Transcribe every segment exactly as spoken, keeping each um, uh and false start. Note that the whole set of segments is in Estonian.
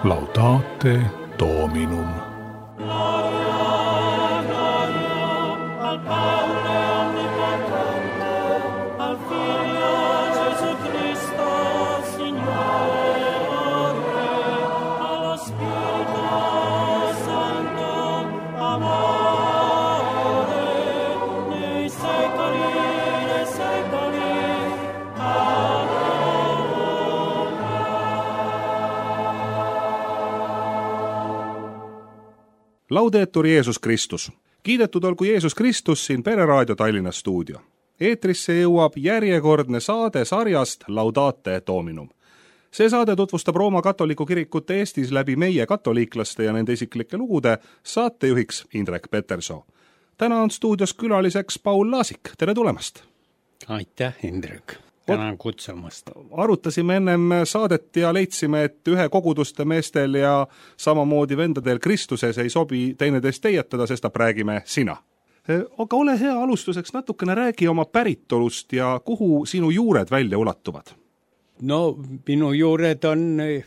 Laudate Dominum. Laudetur Jeesus Kristus. Kiidetud olgu Jeesus Kristus siin Pereraadio Tallinna stuudio. Eetrisse jõuab järjekordne saade sarjast Laudate Dominum. See saade tutvustab Rooma katoliku kirikut Eestis läbi meie katoliiklaste ja nende isiklike lugude saatejuhiks Indrek Petersoo. Täna on stuudios külaliseks Paul Laasik. Tere tulemast! Aitäh, Indrek! Tänan kutsumast. Arutasime ennem saadet ja leidsime, et ühe koguduste meestel ja samamoodi vendadel Kristuses ei sobi teineteist teietada, sest räägime sina. Aga ole hea, alustuseks natukene räägi oma päritolust ja kuhu sinu juured välja ulatuvad? No, minu juured on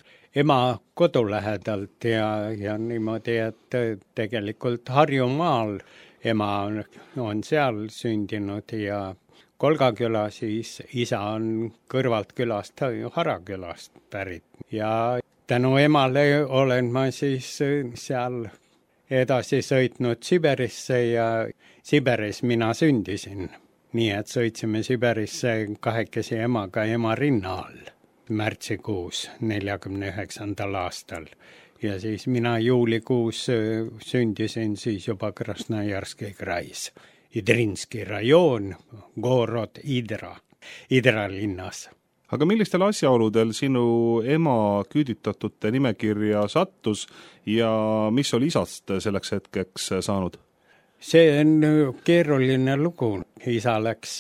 ema kodu lähedalt ja, ja niimoodi, et tegelikult Harjumaal ema on seal sündinud ja Kolgaküla, siis isa on kõrvalt külast, Harakülast pärit. Ja tänu emale olen ma siis seal edasi sõitnud Siberisse ja Siberis mina sündisin. Nii et sõitsime Siberisse kahekesi emaga ema rinna all märtsikuus neljakümne üheksandal aastal. Ja siis mina juulikuus sündisin siis juba Krasnojarski krais. Idrinski rajoon, Gorod Idra, Idra linnas. Aga millistel asjaoludel sinu ema küüditatute nimekirja sattus ja mis oli isast selleks hetkeks saanud? See on keeruline lugu. Isa läks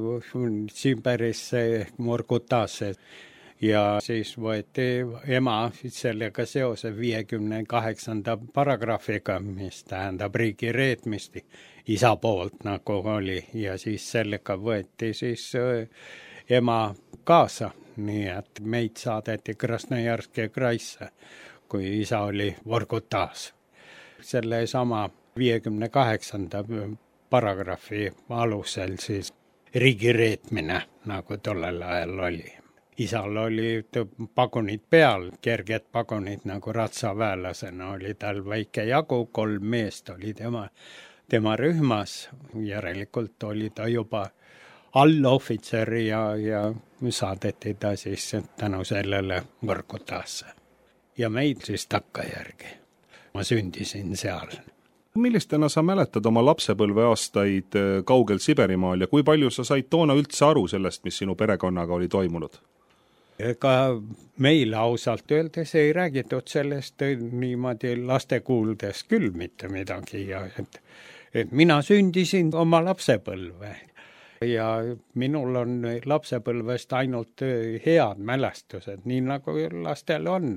Siberisse Morgutasse ja siis võeti ema sellega seose viiekümne kaheksanda paragraafiga, mis tähendab riigi reetmisti isa poolt nagu oli ja siis sellega võeti siis ema kaasa, nii et meid saadeti Krasnojarski kraisse, kui isa oli Vorgutas. Selle sama viiekümne kaheksanda paragraafi alusel siis riigi reetmine, nagu tollel ajal oli. Isal oli pagunid peal, kerged pagunid nagu ratsaväelasena, oli tal väike jagu, kolm meest oli tema, tema rühmas, järelikult oli ta juba allohvitser ja, ja saadeti ta siis tänu sellele Vorgutasse. Ja meid siis takkajärgi. Ma sündisin seal. Millistena sa mäletad oma lapsepõlve aastaid kaugel Siberimaal ja kui palju sa said toona üldse aru sellest, mis sinu perekonnaga oli toimunud? Ega meil ausalt öeldes ei räägitud sellest niimoodi laste kuuldes küll mitte midagi. Ja et, et mina sündisin oma lapsepõlve ja minul on lapsepõlvest ainult head mälestused, nii nagu lastel on.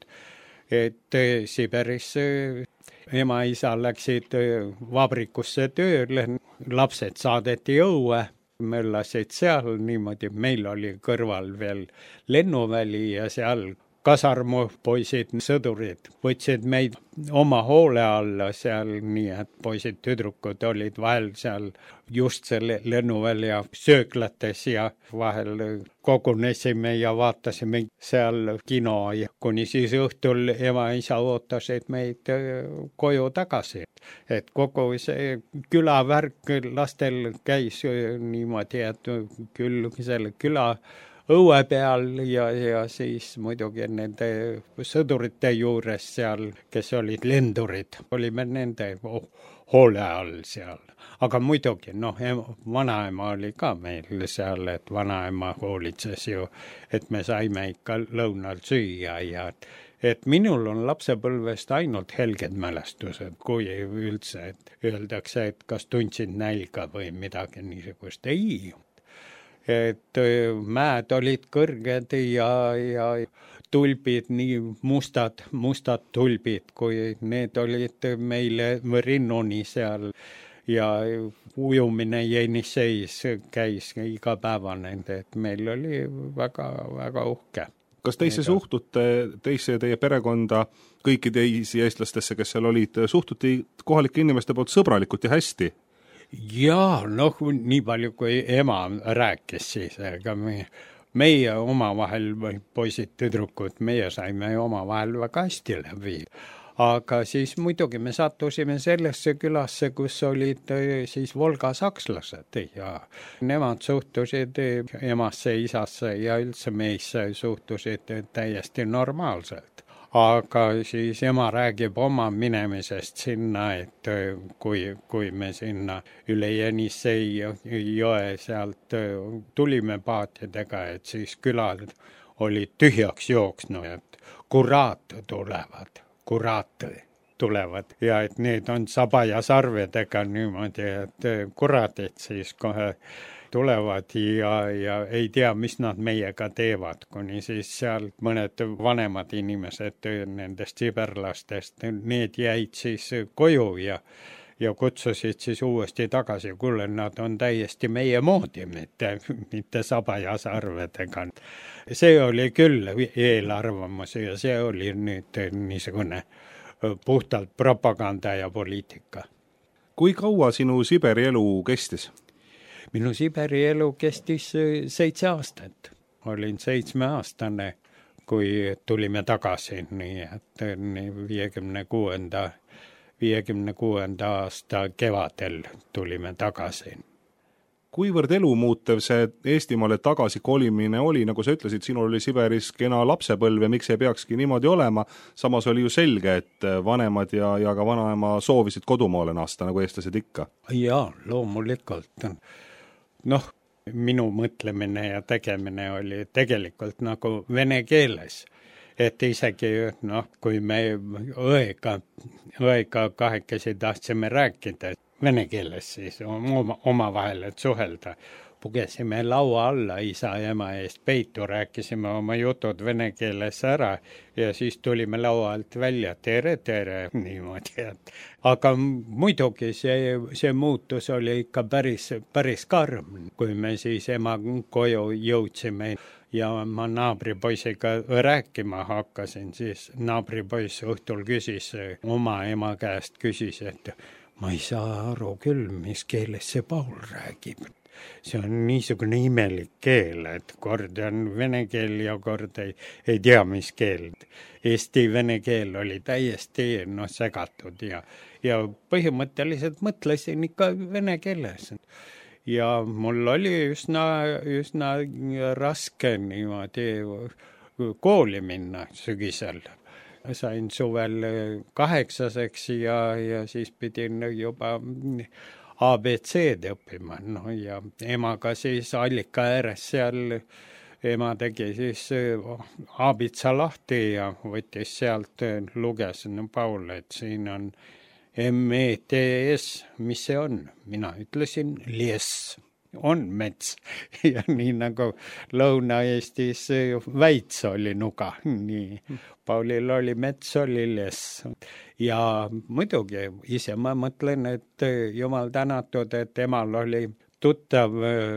Et Siberis ema isa läksid vabrikusse tööle, lapsed saadeti õue. Möllasid seal niimoodi, meil oli kõrval veel lennuväli ja seal kasarmu poisid, sõdurid võtsid meid oma hoole alla seal, nii et poisid, tüdrukud olid vahel seal just selle lennuvälja sööklates ja vahel kogunesime ja vaatasime seal kino ja kuni siis õhtul ema isa ootasid meid koju tagasi. Et kogu see külavärk lastel käis niimoodi, et küll selle küla õue peal ja, ja siis muidugi nende sõdurite juures seal, kes olid lendurid, olime nende hoole all seal. Aga muidugi, noh, vanaema oli ka meil seal, et vanaema hoolitses ju, et me saime ikka lõunal süüa ja et minul on lapsepõlvest ainult helged mälestused, kui üldse, et öeldakse, et kas tundsid nälga või midagi niisugust. Ei, et mäed olid kõrged ja, ja tulbid, nii mustad, mustad tulbid, kui need olid meile rinnuni seal ja ujumine Jenisseis käis igapäevane, et meil oli väga, väga uhke. kas teisse suhtute, teisse ja teie perekonda, kõiki teisi eestlastesse, kes seal olid, suhtuti kohalike inimeste poolt sõbralikult ja hästi? Jaa, noh, nii palju kui ema rääkis siis, aga me, meie omavahel, poisid, tüdrukud, meie saime omavahel väga hästi läbi. Aga siis muidugi me sattusime sellesse külasse, kus olid siis Volga sakslased ja nemad suhtusid emasse, isasse ja üldse meisse suhtusid täiesti normaalselt. Aga siis ema räägib oma minemisest sinna, et kui, kui me sinna üle Jenissei jõe sealt tulime paatidega, et siis külad olid tühjaks jooksnud, et kurat tulevad. kurat tulevad ja et need on saba ja sarvedega niimoodi, et kuradid siis kohe tulevad ja, ja ei tea, mis nad meiega teevad, kuni siis seal mõned vanemad inimesed nendest siberlastest, need jäid siis koju ja ja kutsusid siis uuesti tagasi, kuule, nad on täiesti meie moodi, mitte, mitte saba ja sarvedega. See oli küll eelarvamus ja see oli nüüd niisugune puhtalt propaganda ja poliitika. Kui kaua sinu Siberi elu kestis? Minu Siberi elu kestis seitse aastat. Olin seitsmeaastane, kui tulime tagasi, nii et viiekümne kuuenda viiekümne kuuenda aasta kevadel tulime tagasi. Kuivõrd elumuutev see Eestimaale tagasi kolimine oli, nagu sa ütlesid, sinul oli Siberis kena lapsepõlv ja miks ei peakski niimoodi olema, samas oli ju selge, et vanemad ja, ja ka vanaema soovisid kodumaale naasta, nagu eestlased ikka. Jaa, loomulikult. Noh, minu mõtlemine ja tegemine oli tegelikult nagu vene keeles. Et isegi, noh, kui me õega, õega kahekesi tahtsime rääkida vene keeles siis oma, oma vahel, et suhelda, pugesime laua alla isa ja ema eest peitu, rääkisime oma jutud vene keeles ära ja siis tulime laua alt välja, tere, tere, niimoodi. Et. Aga muidugi see, see muutus oli ikka päris, päris karm, kui me siis ema koju jõudsime. Ja ma naabripoisiga rääkima hakkasin, siis naabripois õhtul küsis, oma ema käest küsis, et ma ei saa aru küll, mis keeles see Paul räägib. See on niisugune imelik keel, et kord on vene keel ja kord ei, ei tea, mis keel. Eesti vene keel oli täiesti no, segatud ja, ja põhimõtteliselt mõtlesin ikka vene keeles. Ja mul oli üsna, üsna raske niimoodi kooli minna sügisel. Sain suvel kaheksaseks ja, ja siis pidin juba A B C-d õppima. No, ja emaga siis allika ääres seal, ema tegi siis aabitsa lahti ja võttis sealt, luges no, Paul, et siin on M E T S, mis see on? Mina ütlesin lies, on mets. Ja nii nagu Lõuna-Eestis väits oli nuga. Nii Paulil oli mets, oli lies. Ja muidugi ise ma mõtlen, et jumal tänatud, et emal oli tuttav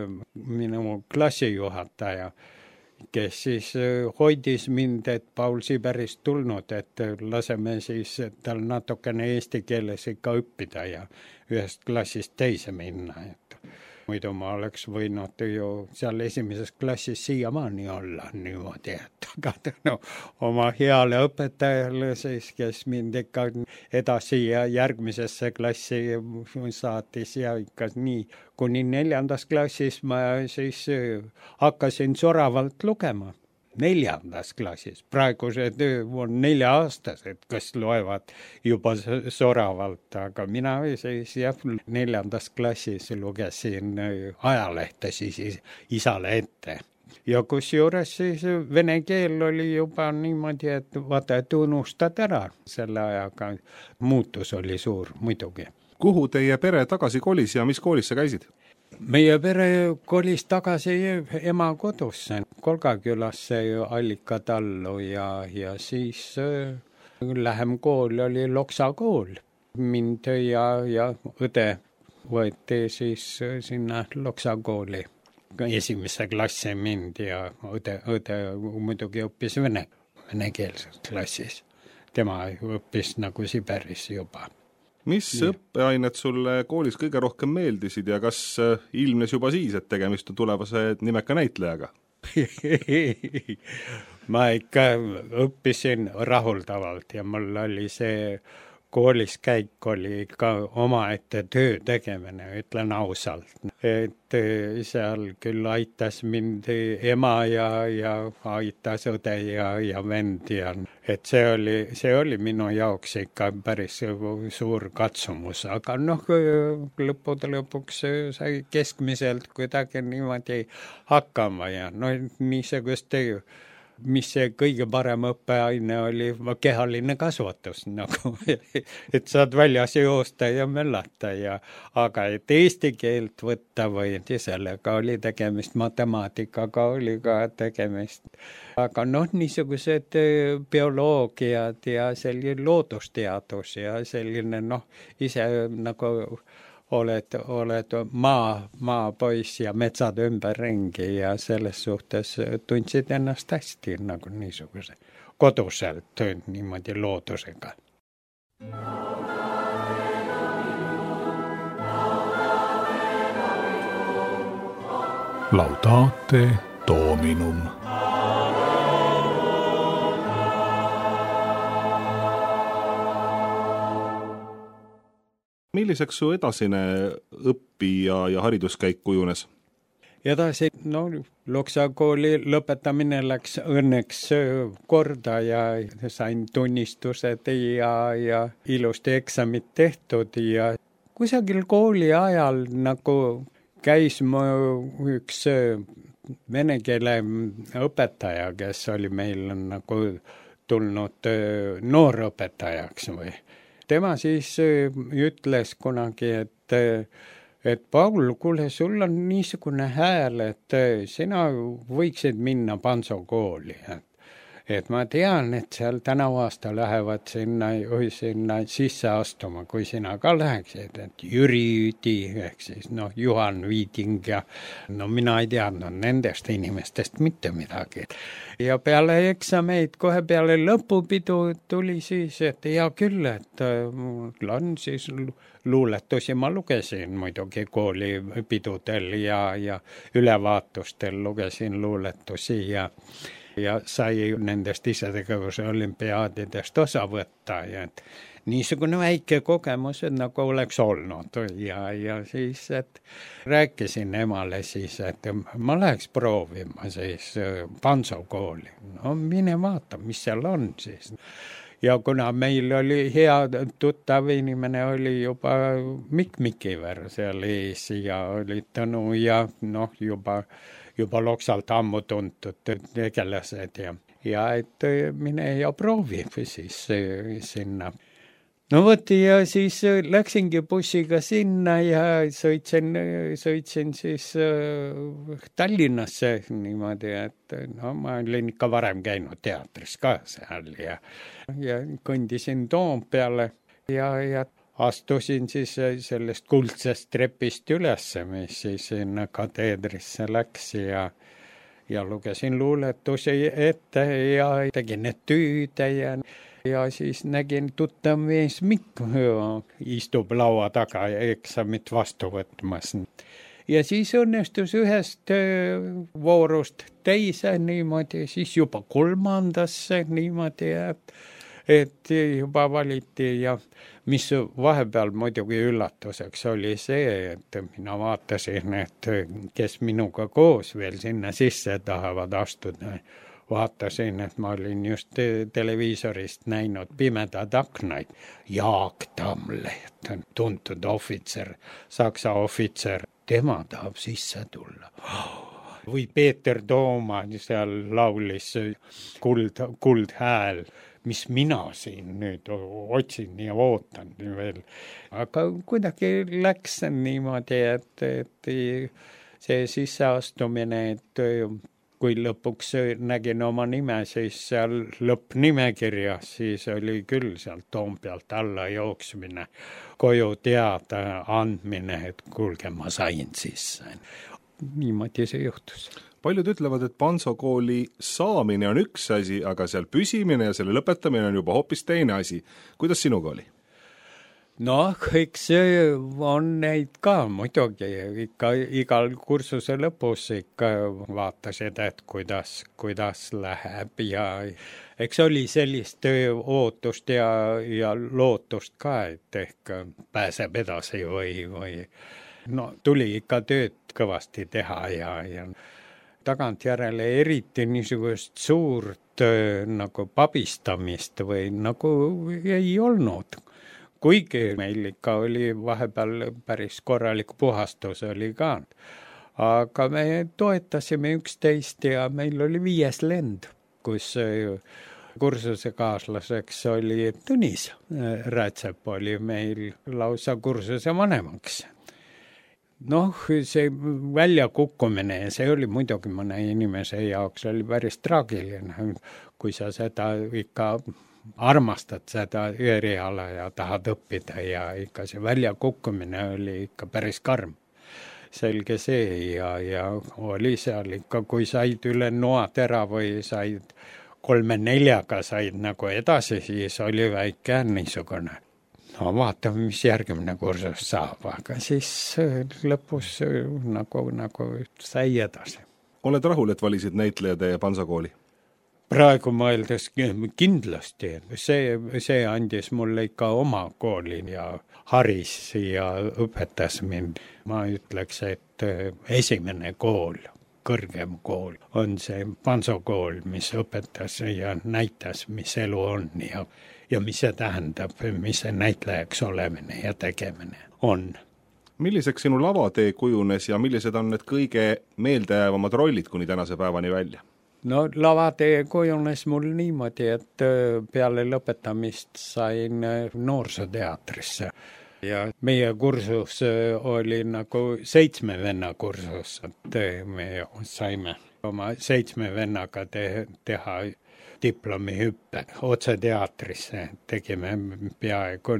minu klassijuhataja, kes siis hoidis mind, et Paul Siberist tulnud, et laseme siis tal natukene eesti keeles ikka õppida ja ühest klassist teise minna. Et muidu ma oleks võinud ju seal esimeses klassis siiamaani olla niimoodi, et aga no, oma heale õpetajale siis, kes mind ikka edasi ja järgmisesse klassi saatis ja ikka nii. Kuni neljandas klassis ma siis hakkasin soravalt lugema. Neljandas klassis. Praegu see on nelja-aastased, kes loevad juba soravalt, aga mina siis jah, neljandas klassis lugesin ajalehte siis isale ette. Ja kusjuures siis vene keel oli juba niimoodi, et vaata, et unustad ära selle ajaga. Muutus oli suur muidugi. Kuhu teie pere tagasi kolis ja mis koolis sa käisid? Meie pere kolis tagasi ema kodusse, Kolgakülasse Allika tallu ja, ja siis äh, lähem kool oli Loksa kool. Mind ja, ja õde võeti siis sinna Loksa kooli. esimesse klassi mind ja õde, õde muidugi õppis vene, venekeelses klassis. Tema õppis nagu Siberis juba. Mis Nii. õppeained sulle koolis kõige rohkem meeldisid ja kas ilmnes juba siis, et tegemist on tulevase nimeka näitlejaga? Ma ikka õppisin rahuldavalt ja mul oli see koolis käik oli ikka omaette töö tegemine, ütlen ausalt. Et seal küll aitas mind ema ja, ja aitas õde ja, ja vend ja et see oli, see oli minu jaoks ikka päris suur katsumus, aga noh, lõppude lõpuks sai keskmiselt kuidagi niimoodi hakkama ja no niisugust mis see kõige parem õppeaine oli kehaline kasvatus, nagu, et saad väljas joosta ja möllata ja, aga et eesti keelt võtta või sellega oli tegemist, matemaatikaga oli ka tegemist. Aga noh, niisugused bioloogiad ja selline loodusteadus ja selline noh, ise nagu oled, oled maa, maapoiss ja metsad ümberringi ja selles suhtes tundsid ennast hästi nagu niisuguse koduselt niimoodi loodusega. Laudate Dominum. Milliseks su edasine õpi- ja, ja hariduskäik kujunes? Edasi, no Loksa kooli lõpetamine läks õnneks korda ja sain tunnistused ja, ja ilusti eksamid tehtud ja kusagil kooli ajal nagu käis mu üks vene keele õpetaja, kes oli meil nagu tulnud noorõpetajaks või. Tema siis ütles kunagi, et, et Paul, kuule, sul on niisugune hääl, et sina võiksid minna Panso kooli. Et, et ma tean, et seal tänavu aasta lähevad sinna, sinna sisse astuma, kui sina ka läheksid, et Jüri Üdi, ehk siis noh, Juhan Viiding ja no mina ei teadnud nendest inimestest mitte midagi. Ja peale eksameid, kohe peale lõpupidu tuli siis, et hea küll, et mul on siis luuletusi, ma lugesin muidugi koolipidudel ja, ja ülevaatustel lugesin luuletusi ja ja sai nendest isetegevuse olümpiaadidest osa võtta ja et niisugune väike kogemus, et nagu oleks olnud ja, ja siis, et rääkisin emale siis, et ma läheks proovima siis Panso kooli. No mine vaata, mis seal on siis. Ja kuna meil oli hea tuttav inimene, oli juba Mikk Mikiver seal ees ja oli Tõnu ja noh, juba juba Loksalt ammu tuntud tegelased ja, ja et mine ja proovi siis sinna. No võt ja siis läksingi bussiga sinna ja sõitsin, sõitsin siis Tallinnasse niimoodi, et no ma olin ikka varem käinud teatris ka seal ja, ja kõndisin Toompeale ja, ja astusin siis sellest kuldsest trepist üles, mis siis sinna kateedrisse läks ja, ja lugesin luuletusi ette ja tegin etüüde ja, ja siis nägin tuttav mees Mikk istub laua taga ja eksamit vastu võtmas. Ja siis õnnestus ühest voorust teise niimoodi, siis juba kolmandasse niimoodi, et et juba valiti ja mis vahepeal muidugi üllatuseks oli see, et mina vaatasin, et kes minuga koos veel sinna sisse tahavad astuda. Vaatasin, et ma olin just televiisorist näinud Pimedad aknaid. Jaak Tamleht, tuntud ohvitser, saksa ohvitser, tema tahab sisse tulla. Või Peeter Tooma seal laulis kuld, kuld hääl, mis mina siin nüüd otsin ja ootan veel. Aga kuidagi läks niimoodi, et, et see sisseastumine, et kui lõpuks nägin oma nime, siis seal lõppnimekirjas, siis oli küll sealt Toompealt alla jooksmine, koju teada andmine, et kuulge, ma sain sisse. niimoodi see juhtus. Paljud ütlevad, et Pansokooli saamine on üks asi, aga seal püsimine ja selle lõpetamine on juba hoopis teine asi. Kuidas sinuga oli? No, eks see on neid ka muidugi, ikka igal kursuse lõpus ikka vaatasid, et kuidas, kuidas läheb ja eks oli sellist ootust ja, ja lootust ka, et ehk pääseb edasi või, või no tuli ikka tööd kõvasti teha ja, ja tagantjärele eriti niisugust suurt nagu pabistamist või nagu ei olnud. Kuigi meil ikka oli vahepeal päris korralik puhastus oli ka. Aga me toetasime üksteist ja meil oli viies lend, kus kursuse kaaslaseks oli Tõnis Rätsep oli meil lausa kursuse vanemaks. Noh, see väljakukkumine, see oli muidugi mõne inimese jaoks oli päris traagiline, kui sa seda ikka armastad seda eriala ja tahad õppida ja ikka see väljakukkumine oli ikka päris karm. Selge see ja, ja oli seal ikka, kui said üle noatera või said kolme neljaga said nagu edasi, siis oli väike niisugune. No vaatame, mis järgmine kursus saab, aga siis lõpus nagu, nagu sai edasi. Oled rahul, et valisid näitlejad ja Pansokooli? Praegu mõeldes kindlasti, see, see andis mulle ikka oma kooli ja haris ja õpetas mind. Ma ütleks, et esimene kool, kõrgem kool on see Pansokool, mis õpetas ja näitas, mis elu on ja, ja mis see tähendab, mis see näitlejaks olemine ja tegemine on. Milliseks sinu lavatee kujunes ja millised on need kõige meeldejäävamad rollid kuni tänase päevani välja? No lavatee kujunes mul niimoodi, et peale lõpetamist sain noorsooteatrisse ja meie kursus oli nagu seitsme venna kursus, et me saime oma seitsme vennaga te- teha diplomihüppe otse teatrisse, tegime peaaegu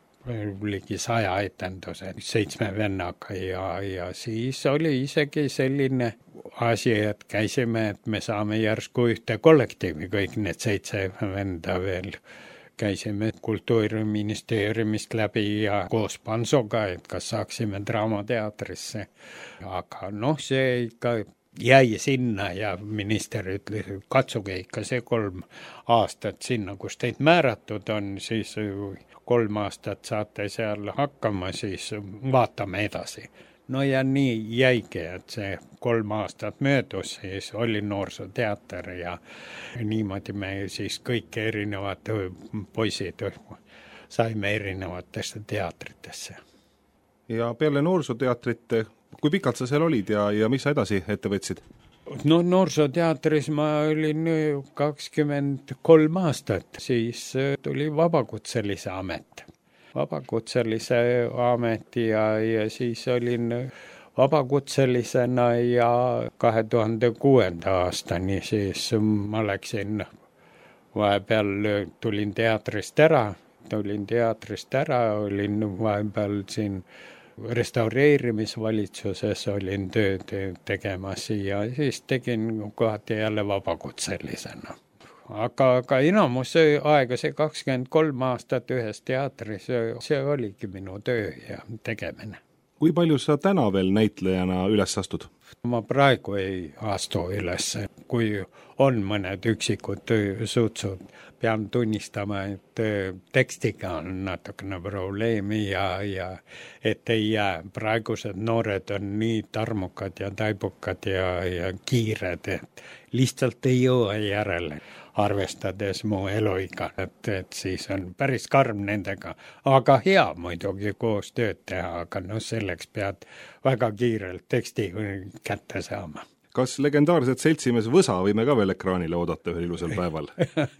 ligi saja etenduse seitsme vennaga ja, ja siis oli isegi selline asi, et käisime, et me saame järsku ühte kollektiivi, kõik need seitse venda veel. Käisime Kultuuriministeeriumist läbi ja koos Pansoga, et kas saaksime draamateatrisse. Aga noh, see ikka jäi sinna ja minister ütles, et katsuge ikka see kolm aastat sinna, kus teid määratud on, siis kolm aastat saate seal hakkama, siis vaatame edasi. No ja nii jäigi, et see kolm aastat möödus, siis oli noorsooteater ja niimoodi me siis kõik erinevad poisid saime erinevatesse teatritesse. Ja peale noorsooteatrit, kui pikalt sa seal olid ja, ja mis sa edasi ette võtsid? No noorsooteatris ma olin kakskümmend kolm aastat, siis tuli vabakutselise amet. Vabakutselise ameti ja, ja siis olin vabakutselisena ja kahe tuhande kuuenda aastani siis ma läksin, vahepeal tulin teatrist ära, tulin teatrist ära, olin vahepeal siin restaureerimisvalitsuses olin tööd tegemas ja siis tegin kohati jälle vabakutselisena. Aga, aga enamus aega, see kakskümmend kolm aastat ühes teatris, see oligi minu töö ja tegemine. Kui palju sa täna veel näitlejana üles astud? Ma praegu ei astu üles, kui on mõned üksikud suutsud. Pean tunnistama, et tekstiga on natukene probleemi ja, ja et ei jää. Praegused noored on nii tarmukad ja taibukad ja, ja kiired, et lihtsalt ei jõua järele. Arvestades mu eluiga, et, et siis on päris karm nendega, aga hea muidugi koos tööd teha, aga no selleks pead väga kiirelt teksti kätte saama. Kas legendaarset seltsimees Võsa võime ka veel ekraanile oodata ühel ilusel päeval?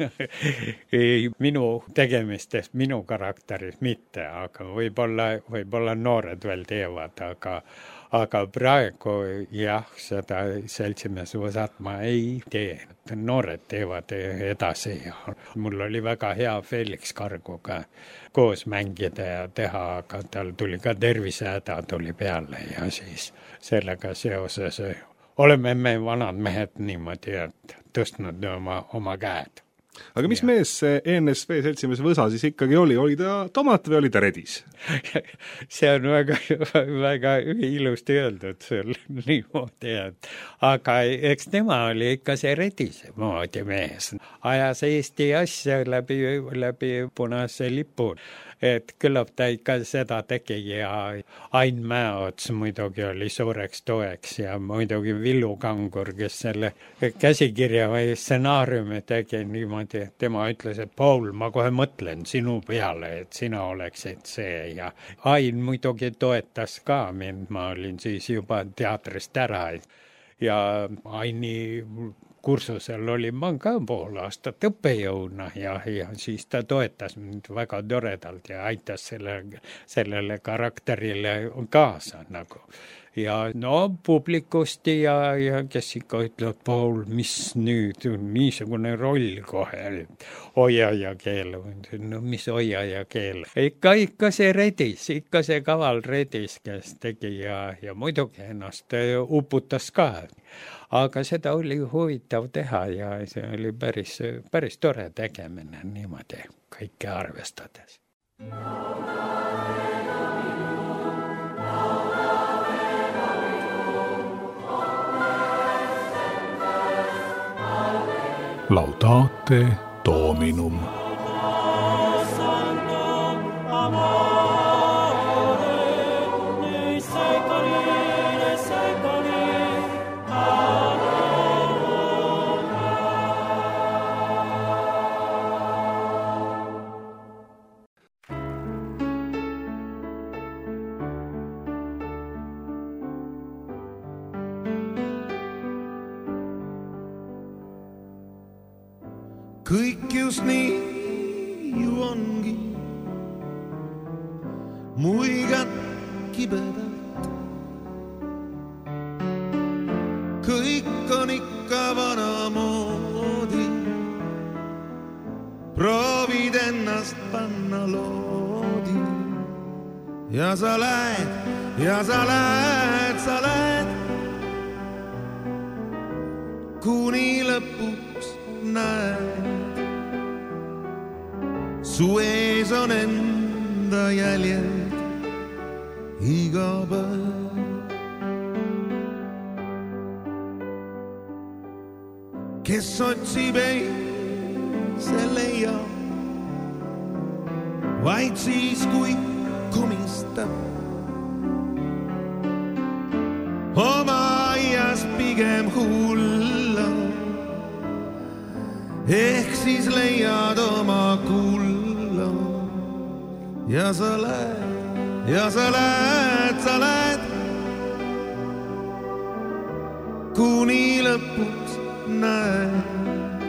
Ei, minu tegemistest, minu karakteris mitte, aga võib-olla, võib-olla noored veel teevad, aga, aga praegu jah, seda seltsimees võsat ma ei tee. Noored teevad edasi ja mul oli väga hea Felix Karguga koos mängida ja teha, aga tal tuli ka tervisehäda tuli peale ja siis sellega seoses oleme me vanad mehed niimoodi, et tõstnud oma, oma käed. Aga mis ja. mees see E N S V seltsimees Võsa siis ikkagi oli? Oli ta tomat või oli ta redis? See on väga, väga ilusti öeldud sul niimoodi, et aga eks tema oli ikka see redise moodi mees. Ajas Eesti asja läbi, läbi punase lipu. Et küllap ta ikka seda tegi ja Ain Mäeots muidugi oli suureks toeks ja muidugi Villu Kangur, kes selle käsikirja või stsenaariumi tegi niimoodi, et tema ütles, et Paul, ma kohe mõtlen sinu peale, et sina oleksid see ja Ain muidugi toetas ka mind, ma olin siis juba teatrist ära ja Aini kursusel olin ma ka pool aastat õppejõuna ja, ja siis ta toetas mind väga toredalt ja aitas selle, sellele karakterile kaasa nagu. Ja no publikusti ja, ja kes ikka ütleb, Paul, mis nüüd niisugune roll kohe, hoia ja keel, no mis hoia ja keel. Ikka, ikka see redis, ikka see kaval redis, kes tegi ja, ja muidugi ennast uputas ka. Aga seda oli huvitav teha ja see oli päris, päris tore tegemine niimoodi kõike arvestades. Laudate Dominum. Kõik just nii ju ongi, muigad kibedad. Kõik on ikka vanamoodi, proovid ennast panna loodi. Ja sa lähed, ja sa lähed, sa lähed, kuni lõpuks näed. Su ees on enda jäljed iga päev. Kes otsib ei, see leiab, vaid siis kui komistab. Oma aias pigem hulla, ehk siis leiad oma kulla. Ja sa lähed, ja sa lähed, sa lähed, kuni lõpuks näed.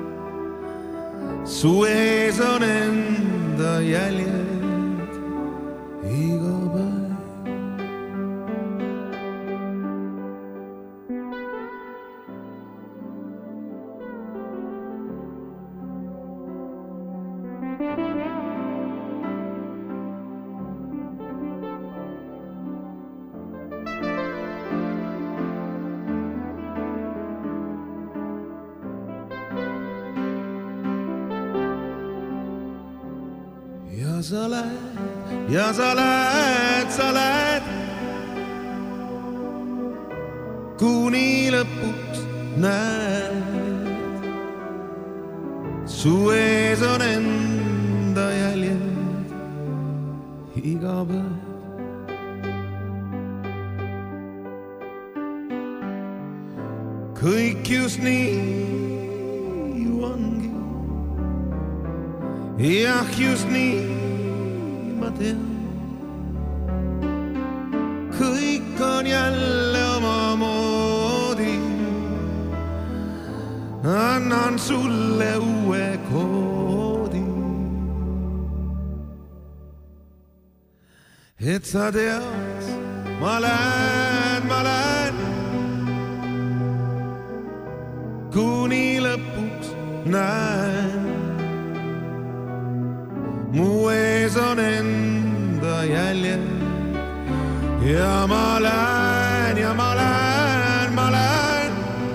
Su ees on enda jäljed iga päev. Ja sa lähed, ja sa lähed, sa lähed, kuni lõpuks näed. Su ees on enda jäljed iga päev. Kõik just nii ju ongi, jah, just nii ma tean. Kõik on jälle omamoodi, annan sulle uue koodi, et sa tead, ma lähen, ma lähen, kuni lõpuks näen, mu ees on enda jäljed ja ma lähen ja ma lähen, ma lähen,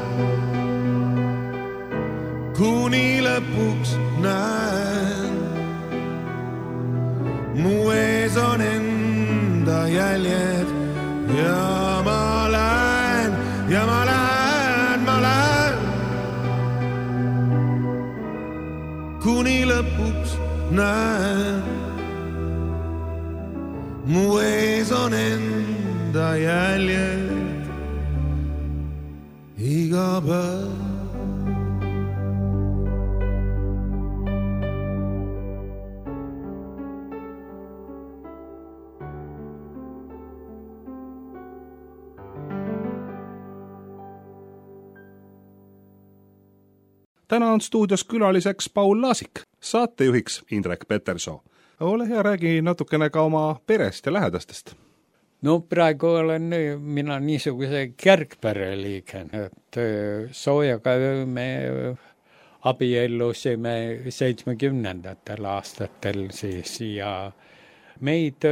kuni lõpuks näen, mu ees on enda jäljed ja ma lähen ja ma lähen, ma lähen, kuni lõpuks näen, mu ees on enda jäljed iga päev. Täna on stuudios külaliseks Paul Laasik, saatejuhiks Indrek Petersoo. Ole hea, räägi natukene ka oma perest ja lähedastest. No praegu olen mina niisuguse kärgpereliige, et Soojaga me abiellusime seitsmekümnendatel aastatel siis ja meid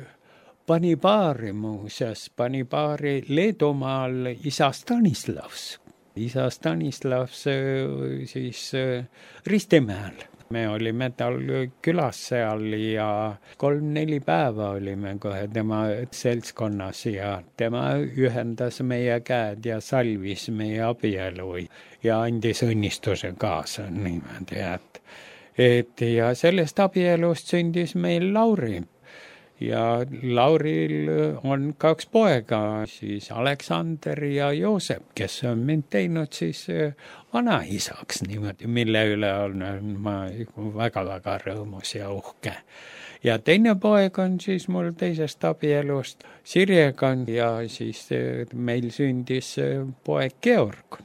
pani paari muuseas, pani paari Leedumaal isa Stanislavs. Isa Stanislavs siis Ristimäel. Me olime tal külas seal ja kolm-neli päeva olime kohe tema seltskonnas ja tema ühendas meie käed ja salvis meie abielu ja andis õnnistuse kaasa niimoodi, et, et ja sellest abielust sündis meil Lauri. Ja Lauril on kaks poega, siis Aleksander ja Joosep, kes on mind teinud siis vanaisaks niimoodi, mille üle on ma väga-väga rõõmus ja uhke. Ja teine poeg on siis mul teisest abielust Sirjega ja siis meil sündis poeg Georg.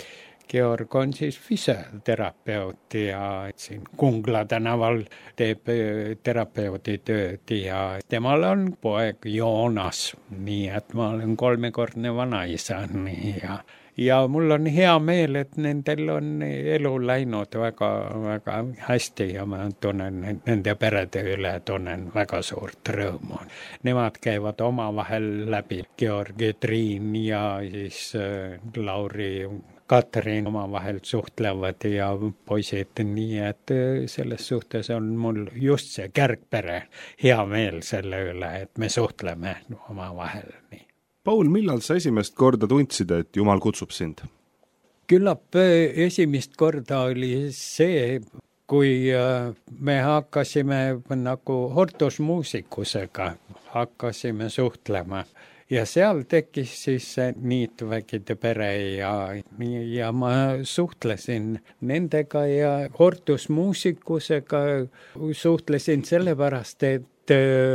Georg on siis füsioterapeut ja siin Kungla tänaval teeb terapeuti tööd ja temal on poeg Joonas, nii et ma olen kolmekordne vanaisa. Nii ja, ja mul on hea meel, et nendel on elu läinud väga, väga hästi ja ma tunnen nende perede üle, tunnen väga suurt rõõmu. Nemad käivad omavahel läbi, Georg ja Triin ja siis Lauri Katrin omavahel suhtlevad ja poisid, nii et selles suhtes on mul just see kärgpere hea meel selle üle, et me suhtleme omavahel. Nii. Paul, millal sa esimest korda tundsid, et Jumal kutsub sind? Küllap esimest korda oli see, kui me hakkasime nagu hortusmuusikusega, hakkasime suhtlema. Ja seal tekkis siis Niitvägide pere ja, ja ma suhtlesin nendega ja hortusmuusikusega suhtlesin sellepärast, et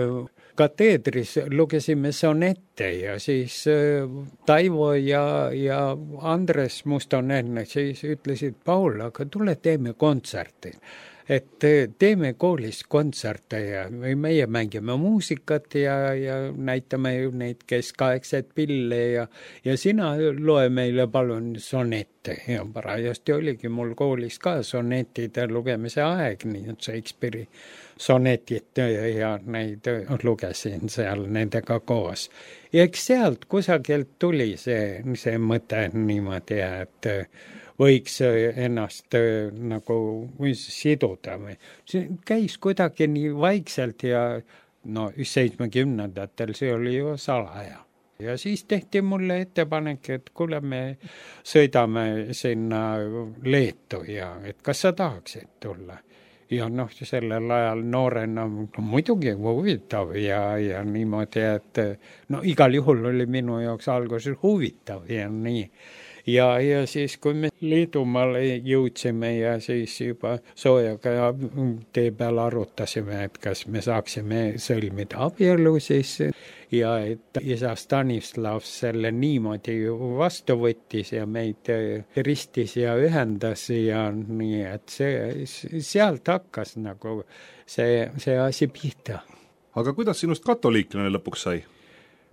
kateedris lugesime sonette ja siis Taivo ja, ja Andres Mustonen siis ütlesid, Paul, aga tule teeme kontserti. Et teeme koolis kontserte ja meie mängime muusikat ja, ja näitame neid keskaegset pille ja, ja sina loe meile palun sonette. Ja parajasti oligi mul koolis ka sonetide lugemise aeg, nii et Shakespeare'i sonetid ja neid lugesin seal nendega koos. Ja eks sealt kusagilt tuli see, see mõte niimoodi, et võiks ennast nagu siduda. See käis kuidagi nii vaikselt ja no seitsmekümnendatel see oli ju salaja. Ja siis tehti mulle ettepanek, et kuule me sõidame sinna Leetu ja et kas sa tahaksid tulla. Ja noh, sellel ajal noorena no, muidugi huvitav ja, ja niimoodi, et no igal juhul oli minu jaoks alguses huvitav ja nii. Ja, ja siis, kui me Leedumaale jõudsime ja siis juba Soojaga tee peal arutasime, et kas me saaksime sõlmida abielu siis ja et isa Stanislav selle niimoodi vastu võttis ja meid ristis ja ühendas ja nii, et see, sealt hakkas nagu see, see asi pihta. Aga kuidas sinust katoliiklane lõpuks sai?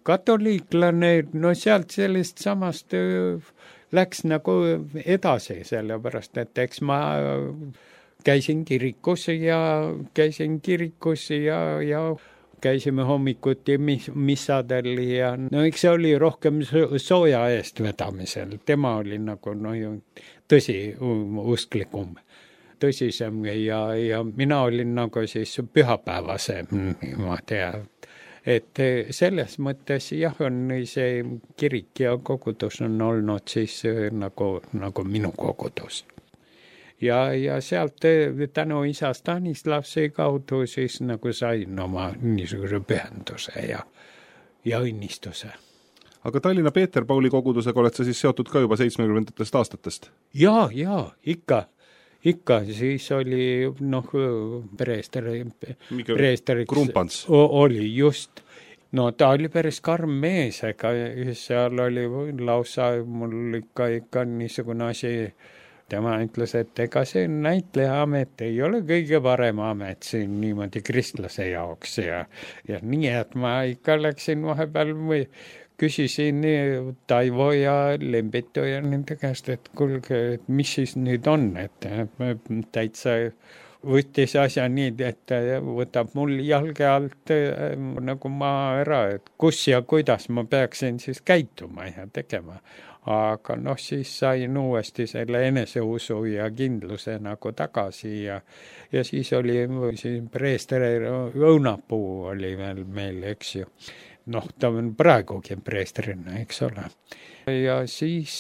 katoliiklane, no sealt sellest samast läks nagu edasi, sellepärast, et eks ma käisin kirikus ja käisin kirikus ja, ja käisime hommikuti mis, missadel ja no eks see oli rohkem sooja eest vedamisel. Tema oli nagu no, tõsi usklikum, tõsisem ja, ja mina olin nagu siis pühapäevasem niimoodi ja et selles mõttes jah, on see kirik ja kogudus on olnud siis nagu, nagu minu kogudus. Ja, ja sealt tänu isa Stanislavsi kaudu siis nagu sain oma niisuguse pühenduse ja, ja õnnistuse. Aga Tallinna Peeter Pauli kogudusega oled sa siis seotud ka juba seitsmekümnendatest aastatest? Ja, ja, ikka. Ikka, siis oli, noh, preester, preester Krumpans. Oli just. No ta oli päris karm mees, ega seal oli lausa mul ikka, ikka niisugune asi, tema ütles, et ega see näitleja amet ei ole kõige parem amet siin niimoodi kristlase jaoks ja, ja nii, et ma ikka läksin vahepeal või küsisin Taivo ja Lembitu ja nende käest, et kulge, et mis siis nüüd on, et täitsa võttis asja nii, et võtab mul jalge alt nagu maa ära, et kus ja kuidas ma peaksin siis käituma ja tegema. Aga noh, siis sain uuesti selle eneseusu ja kindluse nagu tagasi ja, ja siis oli siis preester Õunapuu oli veel meil, eks ju. Noh, ta on praegugi preesterina, eks ole. Ja siis,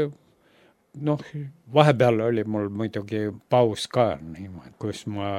noh, vahepeal oli mul muidugi paus ka niimoodi, kus ma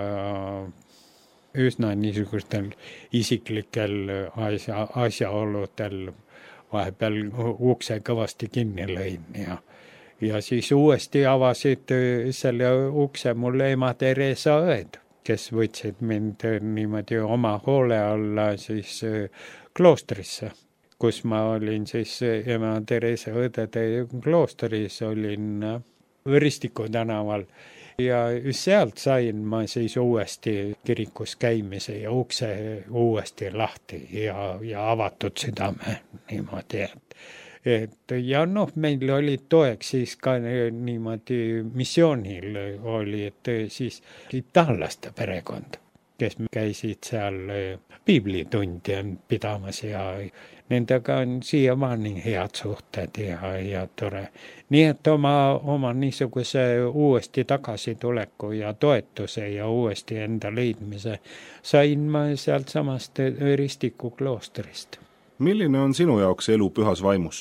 üsna niisugustel isiklikel asja, asjaoludel vahepeal ukse kõvasti kinni lõin ja, ja siis uuesti avasid selle ukse mulle ema Teresa õed, kes võtsid mind niimoodi oma hoole alla siis kloostrisse, kus ma olin siis ema Teresa õdede kloostris, olin Õristiku tänaval ja sealt sain ma siis uuesti kirikus käimise ja ukse uuesti lahti ja, ja avatud südame niimoodi, et, et ja noh, meil oli toeks siis ka niimoodi missioonil oli, et siis itaallaste perekond, kes käisid seal piiblitundi pidamas ja nendega on siiamaani head suhted ja, ja tore. Nii et oma, oma niisuguse uuesti tagasituleku ja toetuse ja uuesti enda leidmise sain ma sealt samast Õristiku kloostrist. Milline on sinu jaoks elu pühas vaimus?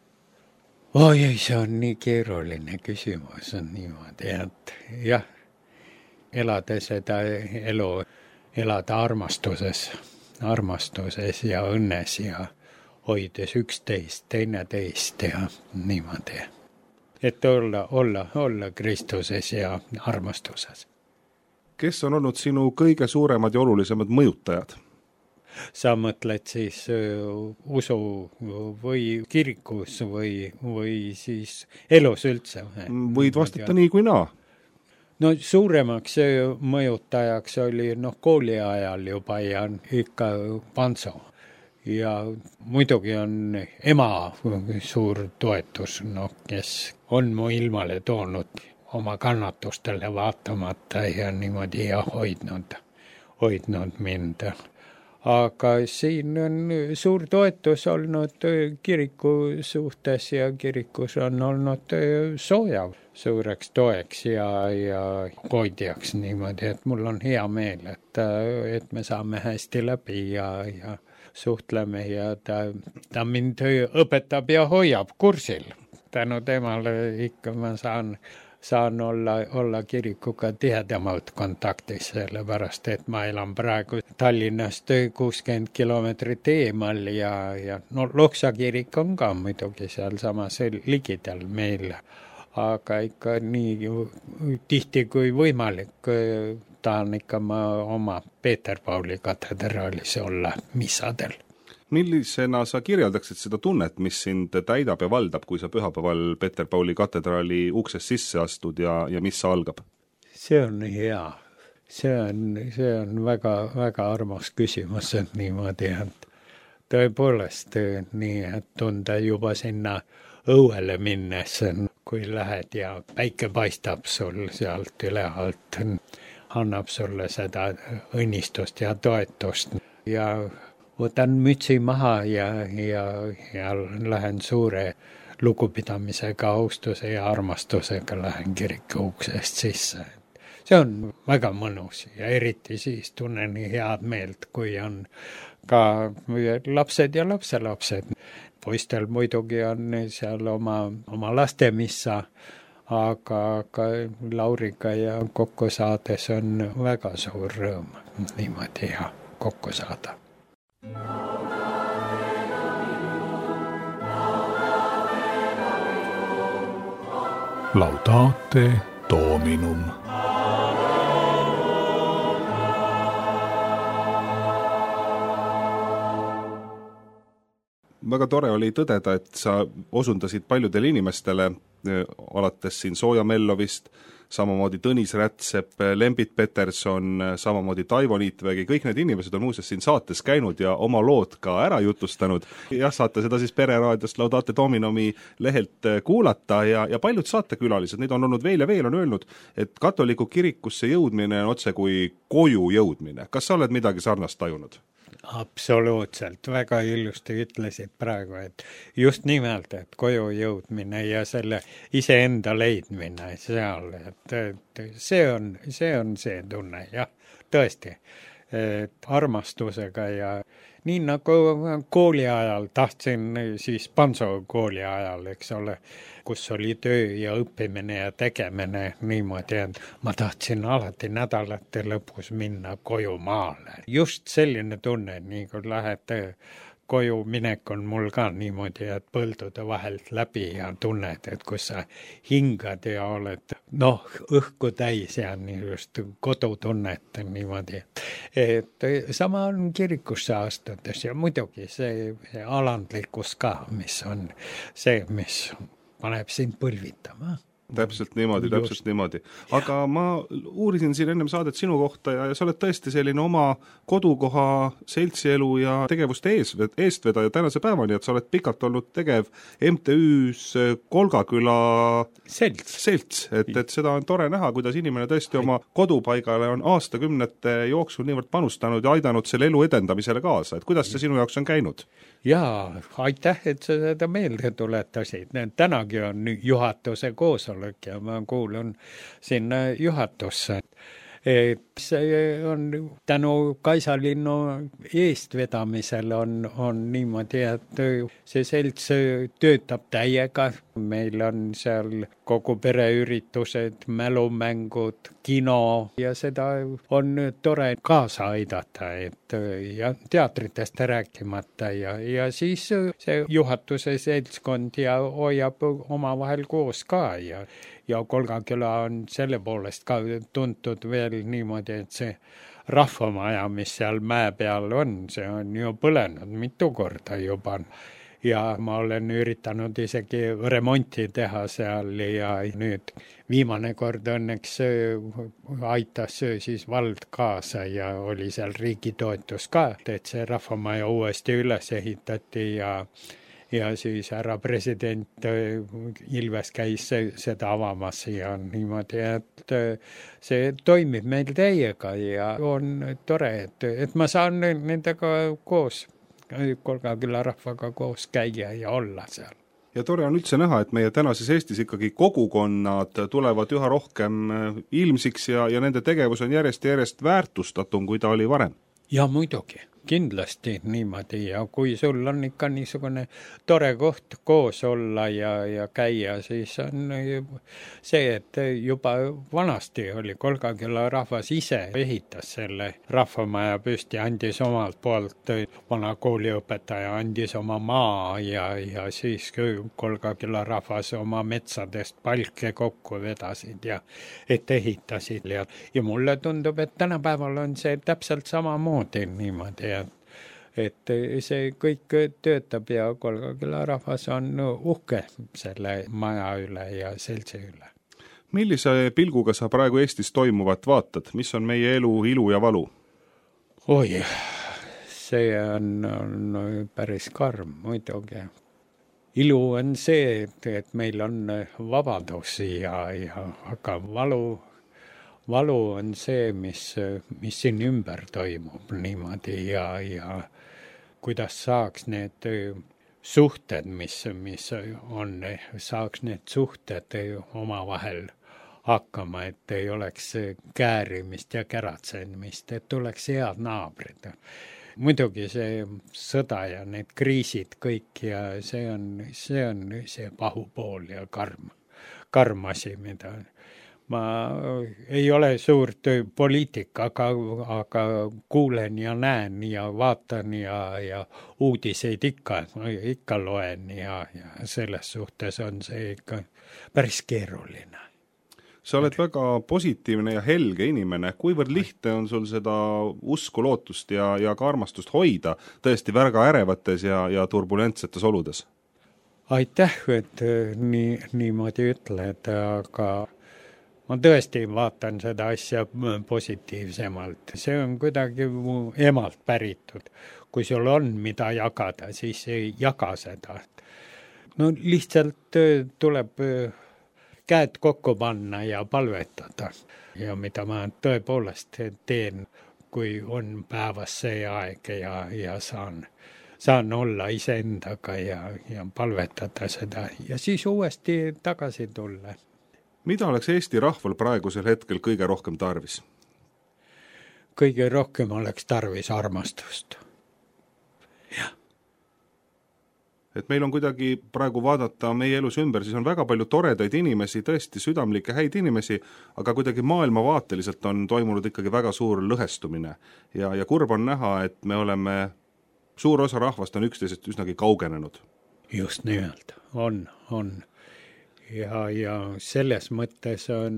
Oi, see on nii keeruline küsimus, on niimoodi, et jah, elada seda elu, elada armastuses, armastuses ja õnnes ja hoides üksteist, teine teist ja niimoodi. Et olla, olla, olla Kristuses ja armastuses. Kes on olnud sinu kõige suuremad ja olulisemad mõjutajad? Sa mõtled siis uh, usu või kirikus või, või siis elus üldse? Võid vastata nii kui naa. No suuremaks mõjutajaks oli noh, kooli ajal juba ja ikka Panso. Ja muidugi on ema suur toetus, no, kes on mu ilmale toonud oma kannatustele vaatamata ja niimoodi ja hoidnud, hoidnud mind. Aga siin on suur toetus olnud kiriku suhtes ja kirikus on olnud soojav suureks toeks ja, ja hoidjaks niimoodi, et mul on hea meel, et, et me saame hästi läbi ja, ja suhtleme ja ta, ta mind õpetab ja hoiab kursil. Tänu temale ikka ma saan, saan olla, olla kirikuga tihedamalt kontaktis, sellepärast, et ma elan praegu Tallinnast kuuskümmend kilomeetrit eemal ja, ja no Loksa kirik on ka muidugi seal samas ligidal meil, aga ikka nii tihti kui võimalik tahan ikka ma oma Peeter Pauli katedraalis olla missadel. Millisena sa kirjeldaksid seda tunnet, mis sind täidab ja valdab, kui sa pühapäeval Peeter Pauli katedraali ukses sisse astud ja, ja missa algab? See on hea. See on, see on väga, väga armas küsimus, et niimoodi, et tõepoolest nii, et tunda juba sinna õuele minnes, kui lähed ja päike paistab sul sealt üle alt, annab sulle seda õnnistust ja toetust ja võtan mütsi maha ja, ja, ja lähen suure lugupidamisega, austuse ja armastusega lähen kiriku uksest sisse. See on väga mõnus ja eriti siis tunnen nii head meelt, kui on ka lapsed ja lapselapsed. Poistel muidugi on seal oma, oma lastemissa, aga ka Lauriga ja kokku saades on väga suur rõõm niimoodi ja kokku saada. Laudate Dominum. Väga tore oli tõdeda, et sa osundasid paljudele inimestele, alates siin Sooja Mellovist, samamoodi Tõnis Rätsep, Lembit Peterson, samamoodi Taivo Niitvägi, kõik need inimesed on muuseas siin saates käinud ja oma lood ka ära jutustanud. Jah, saate seda siis Pereraadiost Laudate Dominumi lehelt kuulata ja, ja paljud saatekülalised, neid on olnud veel ja veel, on öelnud, et katoliku kirikusse jõudmine on otse kui koju jõudmine. Kas sa oled midagi sarnast tajunud? Absoluutselt, väga ilusti ütlesid praegu, et just nimelt, et koju jõudmine ja selle iseenda leidmine seal, et, et see on, see on see tunne, jah, tõesti, et armastusega ja nii nagu kooli ajal tahtsin, siis Panso kooli ajal, eks ole, kus oli töö ja õppimine ja tegemine niimoodi, et ma tahtsin alati nädalate lõpus minna koju maale. Just selline tunne, nii kui lähed koju minek on mul ka niimoodi, et põldude vahelt läbi ja tunned, et kus sa hingad ja oled noh, õhku täis ja nii just kodutunnet niimoodi. Et sama on kirikusse astudes ja muidugi see, see alandlikkus ka, mis on see, mis paneb sind põlvitama. Täpselt niimoodi, täpselt Just. niimoodi. Aga ma uurisin siin ennem saadet sinu kohta ja, ja sa oled tõesti selline oma kodukoha seltsielu ja tegevuste ees, eestvedaja tänase päevani, et sa oled pikalt olnud tegev M T Ü-s Kolgaküla selts, selts. Et, et seda on tore näha, kuidas inimene tõesti oma kodupaigale on aastakümnete jooksul niivõrd panustanud ja aidanud selle elu edendamisele kaasa. Et kuidas see sinu jaoks on käinud? Jaa, aitäh, et sa seda meelde tuletasid. Tänagi on juhatuse koosolek ja ma kuulun sinna juhatusse. Et see on tänu Kaisalinnu eestvedamisel on, on niimoodi, et see selts töötab täiega. Meil on seal kogu pereüritused, mälumängud, kino ja seda on tore kaasa aidata, et ja teatritest rääkimata ja, ja siis see juhatuse seltskond ja hoiab omavahel koos ka ja ja Kolgaküla on selle poolest ka tuntud veel niimoodi, et see rahvamaja, mis seal mäe peal on, see on ju põlenud mitu korda juba. Ja ma olen üritanud isegi remonti teha seal ja nüüd viimane kord õnneks aitas siis vald kaasa ja oli seal riigi toetus ka, et see rahvamaja uuesti üles ehitati ja ja siis härra president Ilves käis seda avamas ja niimoodi, et see toimib meil täiega ja on tore, et, et ma saan nendega koos, Kolgaküla rahvaga koos käia ja olla seal. Ja tore on üldse näha, et meie tänases Eestis ikkagi kogukonnad tulevad üha rohkem ilmsiks ja, ja nende tegevus on järjest ja järjest väärtustatum, kui ta oli varem. Ja muidugi. Kindlasti niimoodi ja kui sul on ikka niisugune tore koht koos olla ja, ja käia, siis on see, et juba vanasti oli Kolgaküla rahvas ise ehitas selle rahvamaja püsti, andis omalt poolt, vana kooliõpetaja andis oma maa ja, ja siis Kolgaküla rahvas oma metsadest palke kokku vedasid ja et ehitasid ja, ja mulle tundub, et tänapäeval on see täpselt samamoodi niimoodi. Et see kõik töötab ja Kolgaküla rahvas on uhke selle maja üle ja seltsi üle. Millise pilguga sa praegu Eestis toimuvat vaatad? Mis on meie elu ilu ja valu? Oi, see on, on päris karm muidugi. Ilu on see, et, et meil on vabadusi ja, ja aga valu, valu on see, mis, mis siin ümber toimub niimoodi ja, ja kuidas saaks need suhted, mis, mis on, saaks need suhted omavahel hakkama, et ei oleks käärimist ja käratsemist, et oleks head naabrid. Muidugi see sõda ja need kriisid kõik ja see on see, on see pahupool ja karm, karm asi, mida ma ei ole suurt poliitika, aga, aga kuulen ja näen ja vaatan ja, ja uudiseid ikka, ikka loen ja, ja selles suhtes on see ikka päris keeruline. Sa oled väga positiivne ja helge inimene. Kuivõrd lihtne on sul seda usku, lootust ja, ja ka armastust hoida tõesti väga ärevates ja, ja turbulentsetes oludes? Aitäh, et nii, niimoodi ütled, aga ma tõesti vaatan seda asja positiivsemalt. See on kuidagi mu emalt päritud. Kui sul on mida jagada, siis ei jaga seda. No lihtsalt tuleb käed kokku panna ja palvetada. Ja mida ma tõepoolest teen, kui on päevas see aeg ja, ja saan, saan olla iseendaga ja, ja palvetada seda ja siis uuesti tagasi tulla. Mida oleks Eesti rahval praegusel hetkel kõige rohkem tarvis? Kõige rohkem oleks tarvis armastust. Jah. Et meil on kuidagi praegu vaadata meie elus ümber, siis on väga palju toredaid inimesi, tõesti südamlikke häid inimesi, aga kuidagi maailmavaateliselt on toimunud ikkagi väga suur lõhestumine. Ja, ja kurb on näha, et me oleme, suur osa rahvast on üksteisest üsnagi kaugenenud. Just nimelt, on, on. Ja, ja selles mõttes on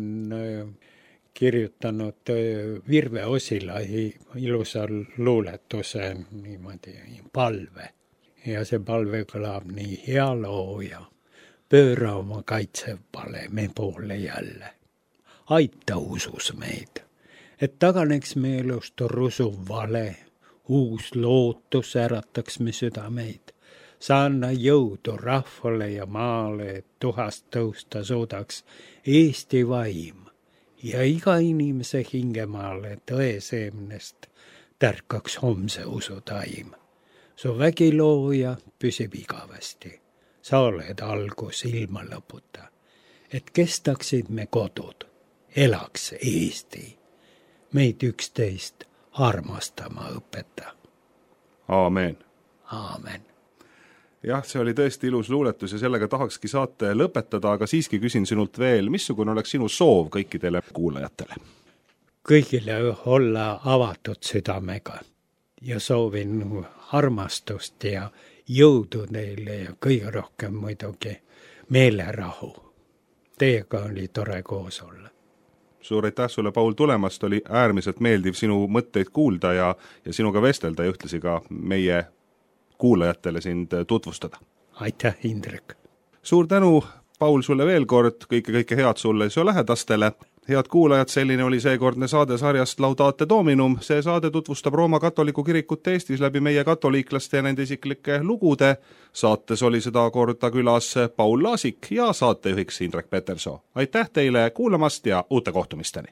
kirjutanud Virve Osila ilusa luuletuse niimoodi palve. Ja see palve kõlab nii: hea looja, pööra oma kaitsepale me poole jälle. Aita usus meid, et taganeks me elust rusuv vale, uus lootus ärataks me südameid. Sa anna jõudu rahvale ja maale, et tuhast tõusta suudaks Eesti vaim ja iga inimese hingemaale tõeseemnest tärkaks homse usutaim. Su vägilooja püsib igavesti. Sa oled algus ilma lõputa, et kestaksid me kodud, elaks Eesti. Meid üksteist armastama õpeta. Aamen. Aamen. Jah, see oli tõesti ilus luuletus ja sellega tahakski saate lõpetada, aga siiski küsin sinult veel, missugune oleks sinu soov kõikidele kuulajatele? Kõigile olla avatud südamega ja soovin armastust ja jõudu neile ja kõige rohkem muidugi meelerahu. Teiega oli tore koos olla. Suur aitäh sulle, Paul, tulemast. Oli äärmiselt meeldiv sinu mõtteid kuulda ja, ja sinuga vestelda ja ühtlasi ka meie kuulajatele sind tutvustada. Aitäh, Indrek. Suur tänu, Paul, sulle veel kord. Kõike, kõike head sulle ja su lähedastele. Head kuulajad, selline oli seekordne saade sarjast Laudate Dominum. See saade tutvustab Rooma katoliku kirikut Eestis läbi meie katoliiklaste ja nende isiklike lugude. Saates oli seda korda külas Paul Laasik ja saatejuhiks Indrek Petersoo. Aitäh teile kuulamast ja uute kohtumisteni!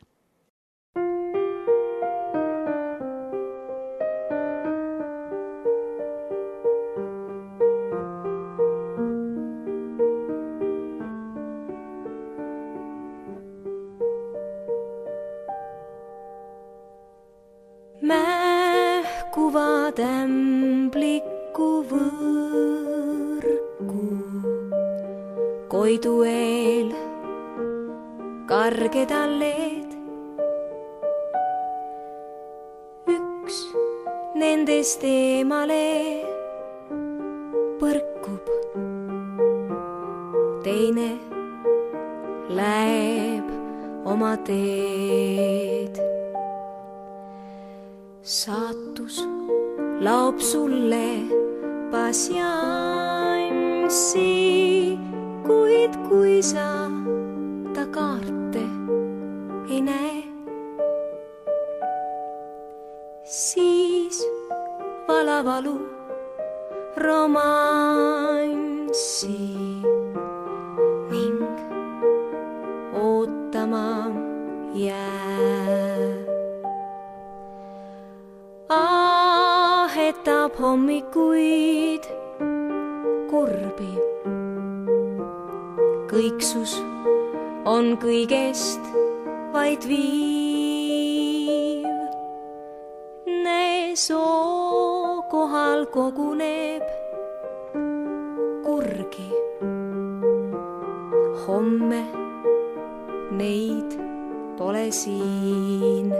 Mähkuva tämbliku võrgu, koidu eel karged alleed. Üks nendest eemale põrkub, teine läheb oma teed. Saatus laob sulle pasjansi, kuid kui sa ta kaarte ei näe, siis valavalu romanssi ning ootama jää. Ahetab hommikuid kurbi, kõiksus on kõigest vaid viiv. Ne soo kohal koguneb kurgi, homme neid pole siin.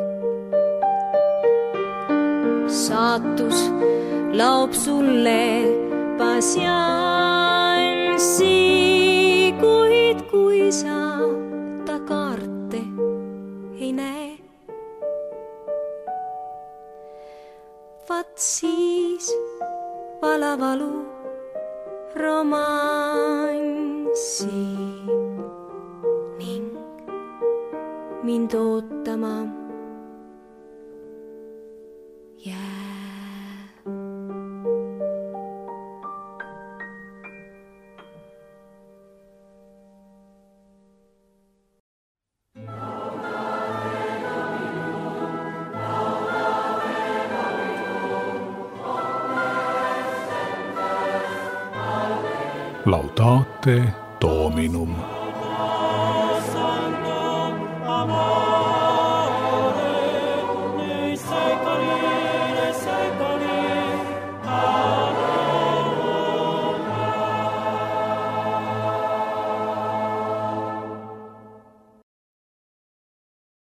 Saatus laob sulle pasianssi, kuid kui sa ta kaarte ei näe, vat siis valavalu romanssi ning mind ootama jää. Laudate Dominum.